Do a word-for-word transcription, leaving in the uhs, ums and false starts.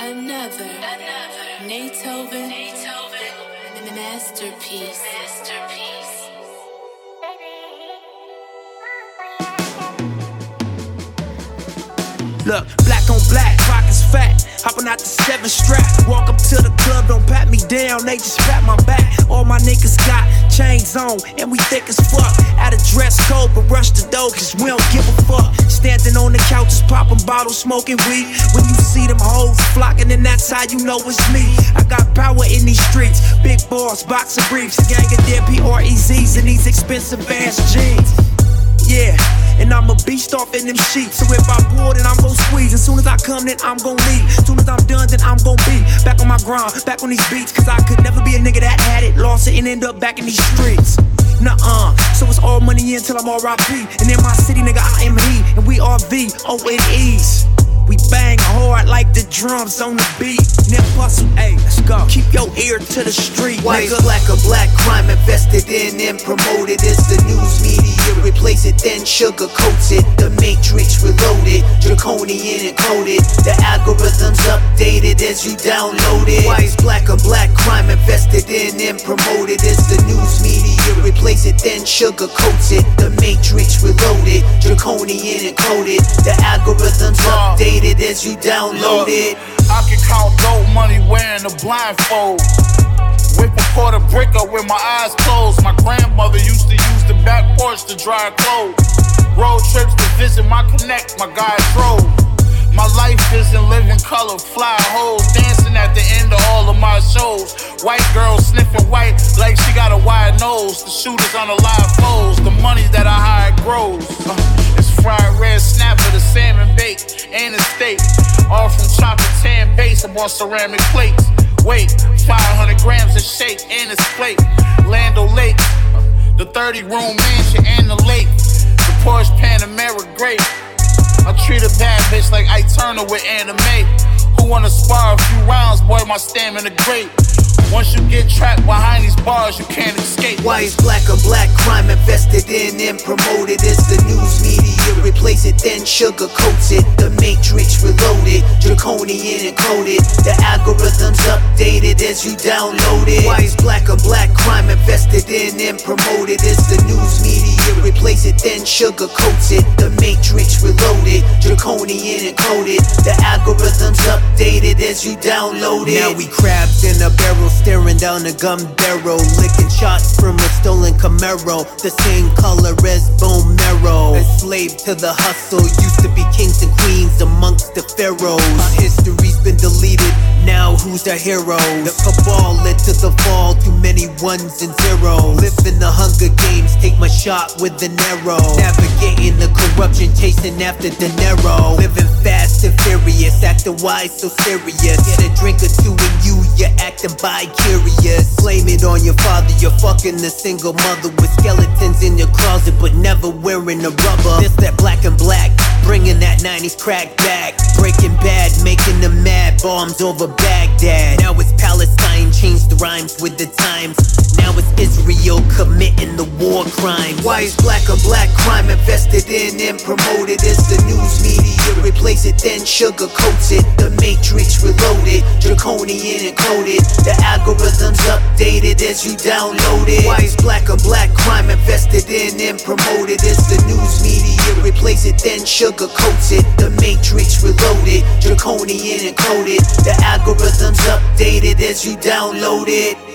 Another, another Beethoven, Beethoven, masterpiece, masterpiece. Look, black on black, pockets fat, hopping out the seven strap. Walk up to the club, don't pat me down, they just pat my back. All my niggas got chains on, and we thick as fuck. At a dress code, but rush the door, cause we don't give a fuck. Standing on the couches, popping bottles, smoking weed. When you see them hoes flocking, and that's how you know it's me. I got power in these streets, big balls, boxer briefs, gang of dead P R E Zs, and these expensive ass jeans. Yeah, and I'm a beast off in them sheets. So if I pour, then I'm gon' squeeze. As soon as I come, then I'm gon' leave. As soon as I'm done, then I'm gon' be back on my grind, back on these beats. Cause I could never be a nigga that had it, lost it, and end up back in these streets. Nuh-uh, so it's all money in till I'm R I P. And in my city, nigga, I am he, and we are V O N Es. We bang hard like the drums on the beat. Nip hustle, ayy, let's go. Keep your ear to the street, White, nigga. black, or black crime invested in and promoted as the news media. Replace it, then sugarcoats it. The matrix reloaded, draconian encoded. The algorithms updated as you download it. White, black, or black crime invested in and promoted as the news media. Replace it, then sugarcoats it. The matrix reloaded, draconian encoded. The algorithms updated as you download it. I can count dope money wearing a blindfold. Whip a quarter bricker with my eyes closed. My grandmother used to use the back porch to dry clothes. Road trips to visit my connect, my guy drove. My life is in living color, fly hoes dancing at the end of all of my shows. White girl sniffing white like she got a wide nose. The shooters on the live foes, the money that I hide grows. Uh, it's fried red snapper, the salmon bake, and a steak. All from chopping tan base upon ceramic plates. Wait, five hundred grams of shake and it's plate. Lando Lake, the thirty room mansion and the lake. The Porsche Panamera great. I treat a bad bitch like Ike Turner with anime. Who wanna spar a few rounds, boy, my stamina great. Once you get trapped behind these bars, you can't escape. White, black, or black crime invested in and promoted as the news media. Replace it, then sugarcoats it. The matrix reloaded, draconian encoded. The algorithms updated as you download it. White, black, or black crime invested in and promoted as the news media. Replace it, then sugarcoats it. The matrix reloaded, draconian encoded. The algorithms updated as you download it. Now we crabs in a barrel, staring down a gun barrel, licking shots from a stolen Camaro, the same color as bone marrow. Enslaved to the hustle, used to be kings and queens amongst the pharaohs. Our history's been deleted, now who's the hero? The cabal led to the fall, too many ones and zeros. Live in the Hunger Games, take my shot with the narrow. Navigating the corruption, chasing after De Niro. Living fast and furious, acting wise, so serious. Get a drink or two and you, you're acting bi-curious. Blame it on your father, you're fucking a single mother with skeletons in your closet but never wearing a rubber. This that black and black, bringing that nineties crack back. Breaking Bad, making them mad, bombs over Baghdad. Now it's Palestine, changed the rhymes with the times. Now it's Israel committing the war crimes. White, black, or black crime invested in and promoted as the news media. Replace it, then sugarcoats it. The matrix reloaded, draconian encoded. The algorithms updated as you download it. White, black, or black crime invested in and promoted as the news media. Replace it, then sugarcoats it. The matrix reloaded, draconian encoded. The algorithms updated as you download it.